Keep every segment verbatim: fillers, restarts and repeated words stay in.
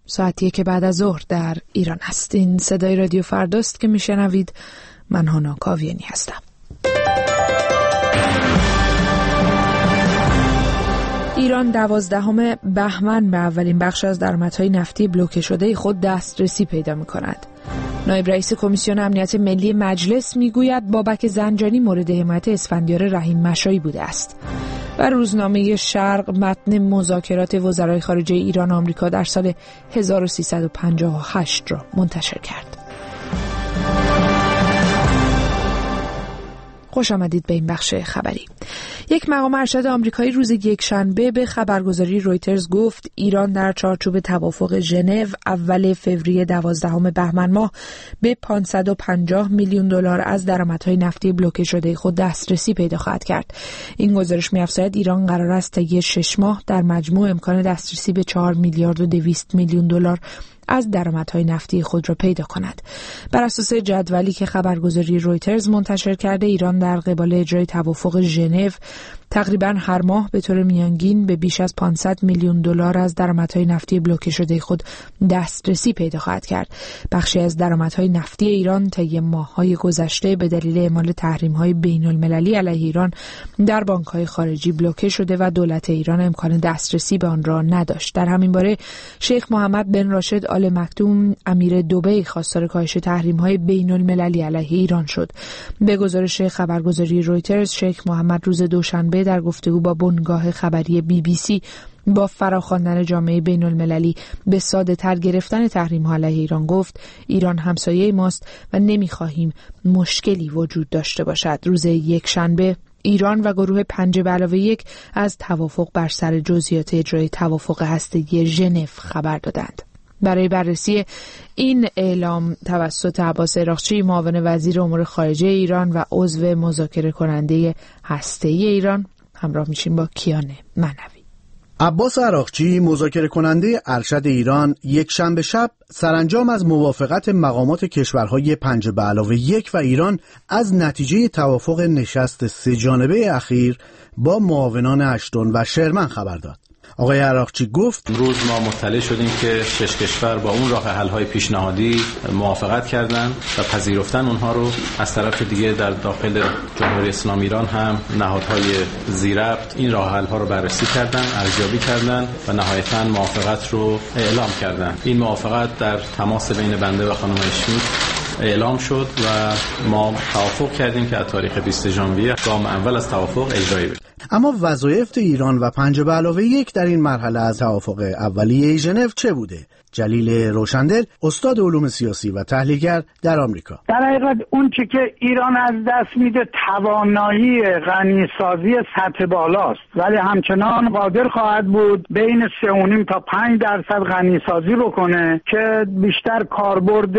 ساعتیه که بعد از ظهر در ایران هستین. صدای رادیو فرداست که میشنوید. من هانا کاویانی هستم. ایران دوازدهم بهمن به اولین بخش از درآمدهای نفتی بلوکه شده خود دسترسی پیدا می‌کند. نایب رئیس کمیسیون امنیت ملی مجلس میگوید بابک زنجانی مورد حمایت اسفندیار رحیم مشایی بوده است. و روزنامه شرق متن مذاکرات وزرای خارجه ایران و آمریکا در سال هزار و سیصد و پنجاه و هشت را منتشر کرد. خوش آمدید به این بخش خبری. یک مقام ارشد آمریکایی روز یکشنبه به خبرگزاری رویترز گفت ایران در چارچوب توافق ژنو اول فوریه دوازدهم بهمن ماه به پانصد و پنجاه میلیون دلار از درآمدهای نفتی بلوکه شده خود دسترسی پیدا خواهد کرد. این گزارش می‌افزاید ایران قرار است طی شش ماه در مجموع امکان دسترسی به چهار میلیارد و دویست میلیون دلار از درآمدهای نفتی خود را پیدا کند. بر اساس جدولی که خبرگزاری رویترز منتشر کرده، ایران در قبال اجرای توافق ژنو تقریباً هر ماه به طور میانگین به بیش از پانصد میلیون دلار از درآمدهای نفتی بلوکه شده خود دسترسی پیدا خواهد کرد. بخشی از درآمدهای نفتی ایران طی ماه‌های گذشته به دلیل اعمال تحریم‌های بین‌المللی علیه ایران در بانک‌های خارجی بلوکه شده و دولت ایران امکان دسترسی به آن را نداشت. در همین باره شیخ محمد بن راشد آل مکتوم امیر دبی خواستار کاهش تحریم‌های بین‌المللی علیه ایران شد. به گزارش خبرگزاری رویترز، شیخ محمد روز دوشنبه در گفتگو با بنگاه خبری بی بی سی با فراخواندن جامعه بین المللی به ساده تر گرفتن تحریم ها علیه ایران گفت ایران همسایه ماست و نمیخواهیم مشکلی وجود داشته باشد. روز یک شنبه ایران و گروه پنج به علاوه یک از توافق بر سر جزئیات اجرای توافق هسته‌ای ژنو خبر دادند. برای بررسی این اعلام توسط عباس عراقچی، معاون وزیر امور خارجه ایران و عضو مذاکره کننده هسته‌ای ایران، همراه میشیم با کیان معنوی. عباس عراقچی، مذاکره کننده ارشد ایران، یک شنبه شب سرانجام از موافقت مقامات کشورهای پنج به علاوه یک و ایران از نتیجه توافق نشست سه جانبه اخیر با معاونان اشتون و شرمن خبر داد. آقای عراقچی گفت امروز ما مطلع شدیم که شش کشور با اون راه حل‌های پیشنهادی موافقت کردند و پذیرفتن اونها رو. از طرف دیگه در داخل جمهوری اسلامی ایران هم نهادهای ذی‌ربط این راه حل‌ها رو بررسی کردن، ارزیابی کردن و نهایتاً موافقت رو اعلام کردن. این موافقت در تماس بین بنده و خانم اشمیت اعلام شد و ما توافق کردیم که از تاریخ بیست ژانویه گام اول از توافق اجرایی بشه. اما وظایف ایران و پنج به علاوه یک در این مرحله از توافق اولیه ژنو چه بوده؟ جلیل روشندل، استاد علوم سیاسی و تحلیلگر در آمریکا. در حقیقت اون چی که ایران از دست میده توانایی غنیسازی سطح بالاست، ولی همچنان قادر خواهد بود بین سه و نیم تا پنج درصد غنیسازی بکنه که بیشتر کاربرد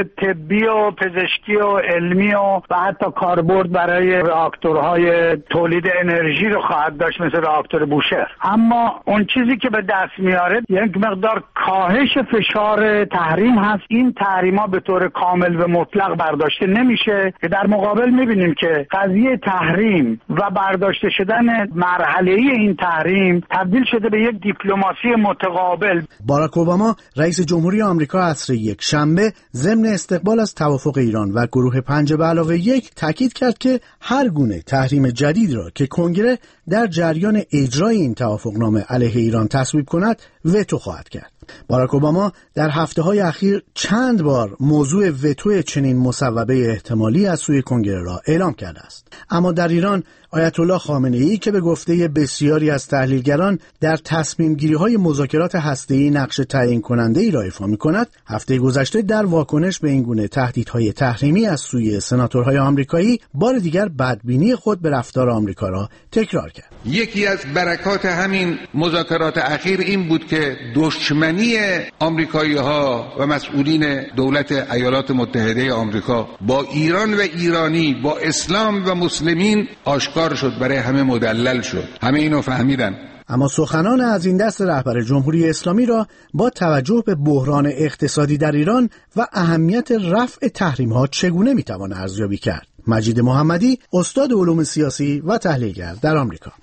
طبی و پزشکی و علمی و و حتی کاربرد برای راکتورهای تولید انرژی رو خواهد داشت، مثل راکتور بوشهر. اما اون چیزی که به دست میاره یک مقدار کاهش فشار تحریم هست. این تحریم ها به طور کامل و مطلق برداشته نمیشه که در مقابل میبینیم که قضیه تحریم و برداشته شدن مرحله ای این تحریم تبدیل شده به یک دیپلماسی متقابل. باراک اوباما رئیس جمهوری آمریکا عصر یک شنبه ضمن استقبال از توافق ایران و گروه پنج به علاوه یک تاکید کرد که هر گونه تحریم جدید را که کنگره در جریان اجرای این توافقنامه علیه ایران تصویب کند وتو خواهد کرد. باراک اوباما در هفته‌های اخیر چند بار موضوع وتو چنین مصوبه احتمالی از سوی کنگره را اعلام کرده است. اما در ایران آیت الله خامنه‌ای که به گفته بسیاری از تحلیلگران در تصمیم گیری های مذاکرات هسته‌ای نقش تعیین کننده ای را ایفا می‌کند، هفته گذشته در واکنش به این گونه تهدیدهای تحریمی از سوی سناتورهای آمریکایی بار دیگر بدبینی خود به رفتار آمریکا را تکرار کرد. یکی از برکات همین مذاکرات اخیر این بود که دشمنی آمریکایی‌ها و مسئولین دولت ایالات متحده آمریکا با ایران و ایرانی، با اسلام و مسلمین آشکار شد، برای همه مدلل شد، همه اینو فهمیدن. اما سخنان از این دست رهبر جمهوری اسلامی را با توجه به بحران اقتصادی در ایران و اهمیت رفع تحریم‌ها چگونه میتوان ارزیابی کرد؟ مجید محمدی، استاد علوم سیاسی و تحلیلگر در آمریکا.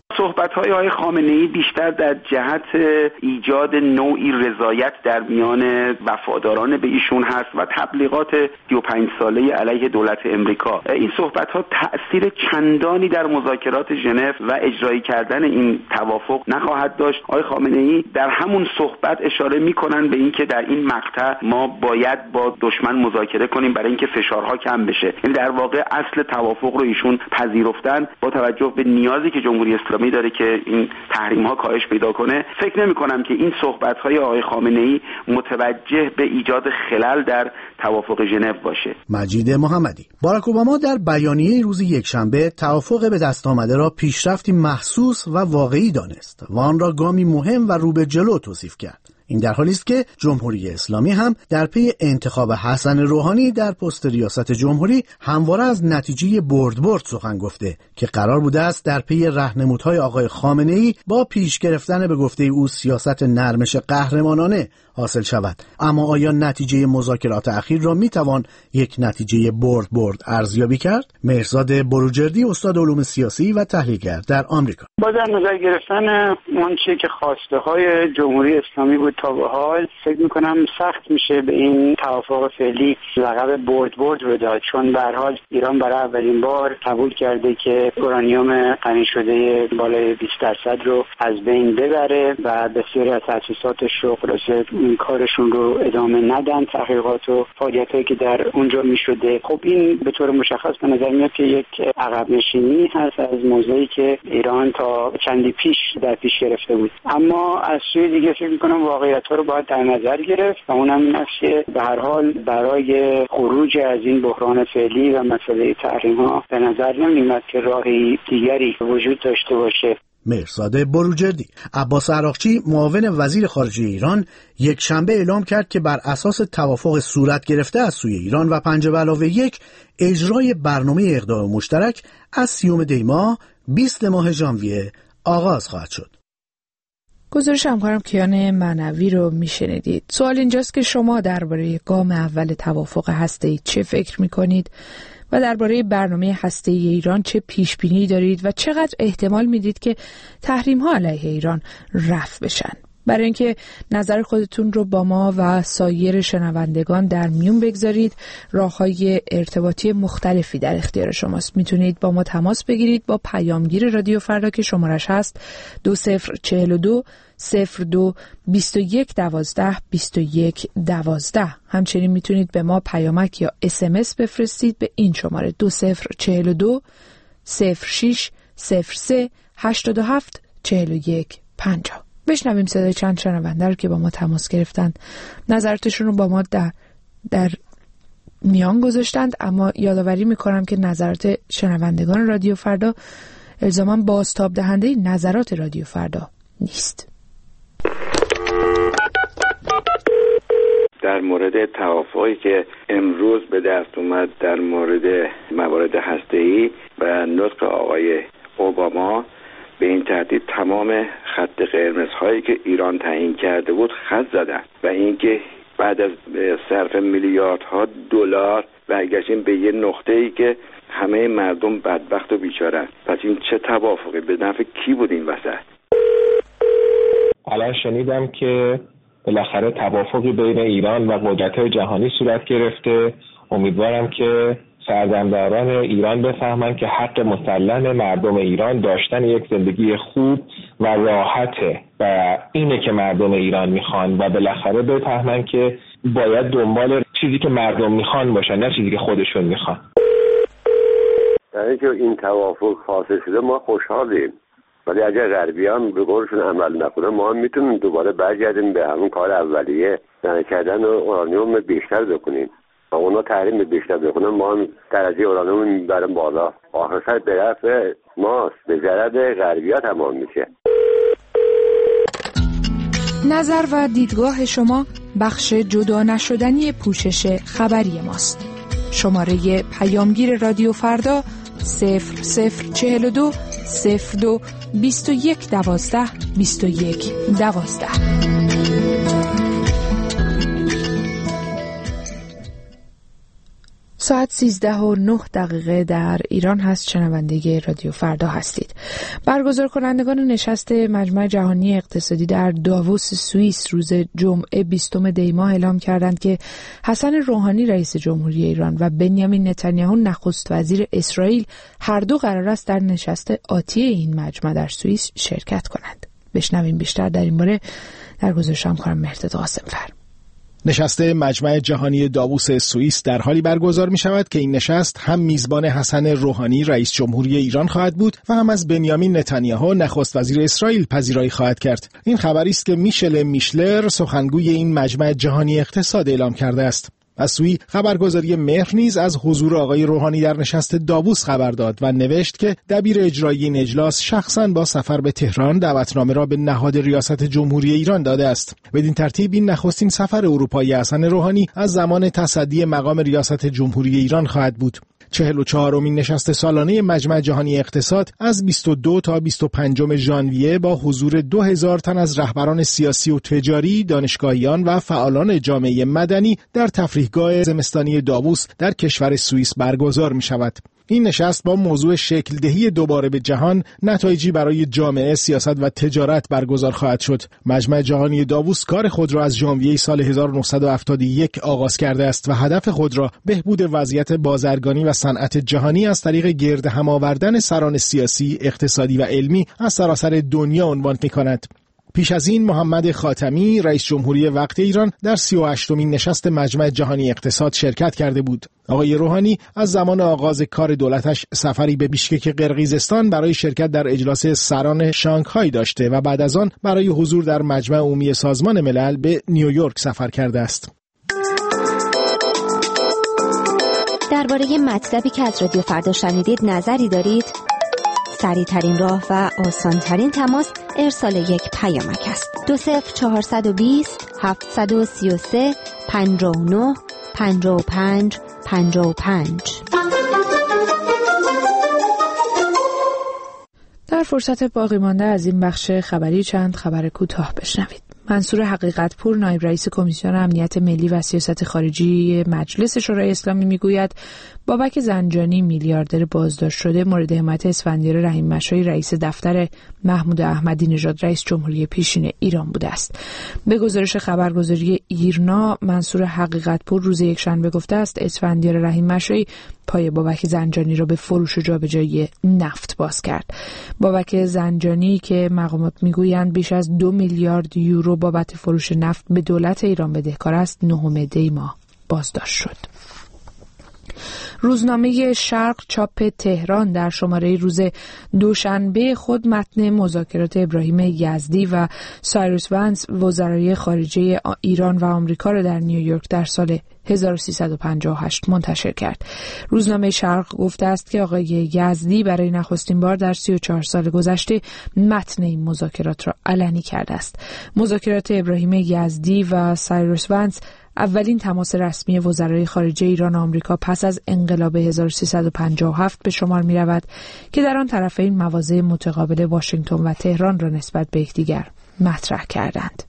صحبت‌های آقای خامنه‌ای بیشتر در جهت ایجاد نوعی رضایت در میان وفاداران به ایشون هست و تبلیغات سی و پنج ساله علیه دولت امریکا. این صحبت‌ها تأثیر چندانی در مذاکرات ژنو و اجرایی کردن این توافق نخواهد داشت. آقای خامنه‌ای در همون صحبت اشاره می‌کنن به اینکه در این مقطع ما باید با دشمن مذاکره کنیم برای اینکه فشارها کم بشه. یعنی در واقع اصل توافق رو ایشون پذیرفتن با توجه به نیازی که جمهوری اسلامی داره که این تحریم ها کاهش پیدا کنه. فکر نمی کنم که این صحبت های آقای خامنه‌ای متوجه به ایجاد خلل در توافق ژنو باشه. مجید محمدی. باراک اوباما در بیانیه روز یکشنبه توافق به دست آمده را پیشرفتی محسوس و واقعی دانست و آن را گامی مهم و رو به جلو توصیف کرد. این در حالی است که جمهوری اسلامی هم در پی انتخاب حسن روحانی در پست ریاست جمهوری همواره از نتیجه برد برد سخن گفته که قرار بوده است در پی راهنمودهای آقای خامنه‌ای با پیش گرفتن به گفته او سیاست نرمش قهرمانانه حاصل شود. اما آیا نتیجه مذاکرات اخیر را میتوان یک نتیجه برد برد ارزیابی کرد؟ مهرزاد بروجردی، استاد علوم سیاسی و تحلیلگر در آمریکا. با در نظر گرفتن اون چیزی که خواسته های جمهوری اسلامی بود تا به حال، فکر میکنم سخت میشه به این توافق فعلی لقب برد برد رو داد، چون به هر حال ایران برای اولین بار قبول کرده که اورانیوم غنی شده بالای بیست درصد رو از بین ببره و بسیاری از تأسیساتش رو خلاصه کارشون رو ادامه ندن، تحقیقات و فعالیتایی که در اونجا میشده. خب این به طور مشخص به نظر میاد که یک عقب نشینی هست از موضوعی که ایران تا چندی پیش در پیش گرفته بود. اما از سوی دیگه فکر میکنم واقعیت‌ها رو باید در نظر گرفت و اونم این است که به هر حال برای خروج از این بحران فعلی و مسئله تحریم‌ها به نظر نمیاد که راهی دیگری وجود داشته باشه. مهرزاد بروجردی. عباس عراقچی، معاون وزیر خارجه ایران، یک شنبه اعلام کرد که بر اساس توافق صورت گرفته از سوی ایران و پنج به علاوه یک اجرای برنامه اقدام مشترک از سیوم دی ماه بیست ماه ژانویه آغاز خواهد شد. گزارش همکارم کیان معنوی رو میشنیدید. سوال اینجاست که شما درباره گام اول توافق هسته‌ای چه فکر میکنید و درباره برنامه هسته‌ای ایران چه پیش بینی دارید و چقدر احتمال میدید که تحریم ها علیه ایران رفع بشن؟ برای اینکه نظر خودتون رو با ما و سایر شنوندگان در میون بگذارید، راه‌های ارتباطی مختلفی در اختیار شماست. میتونید با ما تماس بگیرید با پیامگیر رادیو فردا که شمارش هست دو صفر چهل و دو صفر دو بیست و یک دوازده بیست و یک دوازده. همچنین میتونید به ما پیامک یا اس ام اس بفرستید به این شماره دو صفر چهل و دو صفر شش صفر سه هشتاد و هفت چهل و یک پنجاه. بشنویم صدای چند شنونده رو که با ما تماس گرفتند، نظراتشون رو با ما در, در میان گذاشتند. اما یادآوری میکنم که نظرات شنوندگان رادیو فردا الزاما بازتاب دهنده نظرات رادیو فردا نیست. در مورد توافقی که امروز به دست اومد در مورد موارد هسته‌ای و نطق آقای اوباما، به این ترتیب تمام خط قرمزهایی که ایران تعیین کرده بود خط زدن و اینکه بعد از صرف میلیاردها دلار برگشتیم به یه نقطه‌ای که همه مردم بدبخت و بیچاره‌اند. پس این چه توافقی به نفع کی بود این وسط؟ الان شنیدم که بالاخره توافقی بین ایران و قدرت‌های جهانی صورت گرفته. امیدوارم که سرزمداران ایران بفهمن که حق مسلم مردم ایران داشتن یک زندگی خوب و راحته و اینه که مردم ایران میخوان و بالاخره بفهمن که باید دنبال چیزی که مردم میخوان باشن، نه چیزی که خودشون میخوان. در اینکه این توافق حاصل شده ما خوشحالیم، ولی اگر غربیان به قولشون عمل نکنن ما هم میتونیم دوباره برگردیم به همون کار اولیه، یعنی کردن اورانیوم بیشتر بکنیم. اونا تحریم بیشتر بکنن ما هم درجه اورانیوم میبریم بالا، آخر سر به نفع ماست، به ضرر غربی‌ها تمام میشه. نظر و دیدگاه شما بخش جدا نشدنی پوشش خبری ماست. شماره پیامگیر رادیو فردا صفر صفر چهل و دو صفر دو بیست و یک دوازده بیست و یک دوازده. ساعت سیزده و نه دقیقه در ایران هست. شنونده رادیو فردا هستید. برگزار کنندگان نشست مجمع جهانی اقتصادی در داووس سوئیس روز جمعه بیستم دی ماه اعلام کردند که حسن روحانی رئیس جمهوری ایران و بنیامین نتانیاهو نخست وزیر اسرائیل هر دو قرار است در نشست آتی این مجمع در سوئیس شرکت کنند. بشنویم بیشتر در این باره در گزارش همکارم مهرداد قاسم‌فر. نشست مجمع جهانی داووس سوئیس در حالی برگزار می شود که این نشست هم میزبان حسن روحانی رئیس جمهوری ایران خواهد بود و هم از بنیامین نتانیاهو نخست وزیر اسرائیل پذیرایی خواهد کرد. این خبری است که میشل میشلر سخنگوی این مجمع جهانی اقتصاد اعلام کرده است. از سوی خبرگزاری مهر نیز از حضور آقای روحانی در نشست داووس خبر داد و نوشت که دبیر اجرایی این اجلاس شخصاً با سفر به تهران دعوتنامه را به نهاد ریاست جمهوری ایران داده است. بدین ترتیب این نخستین سفر اروپایی حسن روحانی از زمان تصدی مقام ریاست جمهوری ایران خواهد بود. چهل و چهارمین نشست سالانه مجمع جهانی اقتصاد از بیست و دو تا بیست و پنج ژانویه با حضور دو هزار تن از رهبران سیاسی و تجاری، دانشگاهیان و فعالان جامعه مدنی در تفریحگاه زمستانی داووس در کشور سوئیس برگزار می شود. این نشست با موضوع شکل دهی دوباره به جهان، نتایجی برای جامعه، سیاست و تجارت برگزار خواهد شد. مجمع جهانی داووس کار خود را از ژانویه سال هزار و نهصد و هفتاد و یک آغاز کرده است و هدف خود را بهبود وضعیت بازرگانی و صنعت جهانی از طریق گرد هم آوردن سران سیاسی، اقتصادی و علمی از سراسر دنیا عنوان می‌کند. پیش از این محمد خاتمی رئیس جمهوری وقت ایران در سی و هشتمین نشست مجمع جهانی اقتصاد شرکت کرده بود. آقای روحانی از زمان آغاز کار دولتش سفری به بیشکک قرقیزستان برای شرکت در اجلاس سران شانگهای داشته و بعد از آن برای حضور در مجمع عمومی سازمان ملل به نیویورک سفر کرده است. درباره مطلبی که از رادیو فردا شنیدید نظری دارید؟ سریع ترین راه و آسان ترین تماس ارسال یک پیامک است. دو صفر چهارصد و بیست هفتصد و سی و سه پنجاه و نه پنجاه و پنج پنجاه و پنج. در فرصت باقی مانده از این بخش خبری چند خبر کوتاه بشنوید. منصور حقیقت‌پور نایب رئیس کمیسیون امنیت ملی و سیاست خارجی مجلس شورای اسلامی میگوید بابک زنجانی میلیاردر بازداشت شده مورد حمایت اسفندیار رحیم مشایی رئیس دفتر محمود احمدی نژاد رئیس جمهوری پیشین ایران بوده است. به گزارش خبرگزاری ایرنا منصور حقیقت‌پور روز یکشنبه گفته است اسفندیار رحیم مشایی پای بابک زنجانی را به فروش و جابجایی نفت باز کرد. بابک زنجانی که مقامات میگویند بیش از دو میلیارد یورو بابت فروش نفت به دولت ایران بدهکار است، نهم دی ماه بازداشت شد. روزنامه شرق چاپ تهران در شماره روز دوشنبه خود متن مذاکرات ابراهیم یزدی و سایروس ونس وزرای خارجه ایران و آمریکا را در نیویورک در سال هزار و سیصد و پنجاه و هشت منتشر کرد. روزنامه شرق گفته است که آقای یزدی برای نخستین بار در سی و چهار سال گذشته متن این مذاکرات را علنی کرده است. مذاکرات ابراهیم یزدی و سایروس ونس اولین تماس رسمی وزرای خارجه ایران و آمریکا پس از انقلاب هزار و سیصد و پنجاه و هفت به شمار می رود که در آن طرفین مواضع متقابل واشنگتن و تهران را نسبت به یکدیگر مطرح کردند.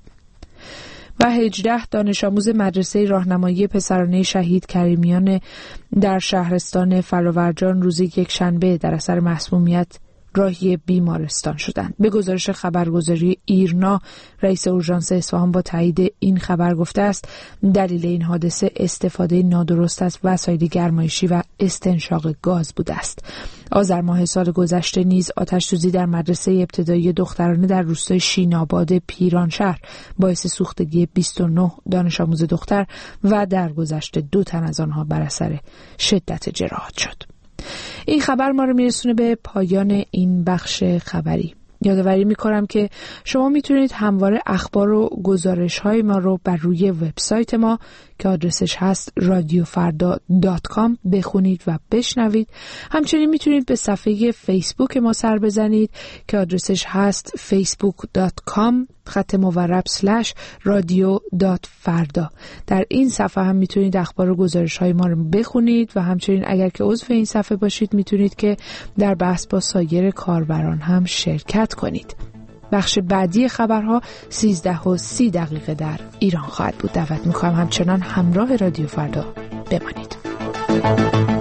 و هجده دانش آموز مدرسه راهنمایی پسرانه شهید کریمیان در شهرستان فلاورجان روز یکشنبه در اثر مسمومیت راهی بیمارستان شدند. به گزارش خبرگزاری ایرنا رئیس اورژانس اصفهان با تایید این خبر گفته است دلیل این حادثه استفاده نادرست از وسایل گرمایشی و استنشاق گاز بوده است. آذر ماه سال گذشته نیز آتش‌سوزی در مدرسه ابتدایی دخترانه در روستای شیناباد پیرانشهر باعث سوختگی بیست و نه دانش آموز دختر و درگذشت دو تن از آنها بر اثر شدت جراحات شد. این خبر ما رو میرسونه به پایان این بخش خبری. یادآوری میکنم که شما میتونید همواره اخبار و گزارش های ما رو بر روی وبسایت ما که آدرسش هست رادیو فردا دات کام بخونید و بشنوید. همچنین میتونید به صفحه فیسبوک ما سر بزنید که آدرسش هست فیسبوک دات کام خط مورب سلش رادیو دات فردا. در این صفحه هم میتونید اخبار و گزارش های ما رو بخونید و همچنین اگر که عضو این صفحه باشید میتونید که در بحث با سایر کاربران هم شرکت کنید. بخش بعدی خبرها سیزده و سی دقیقه در ایران خواهد بود. دعوت میکنم همچنان همراه رادیو فردا بمانید. شنوید.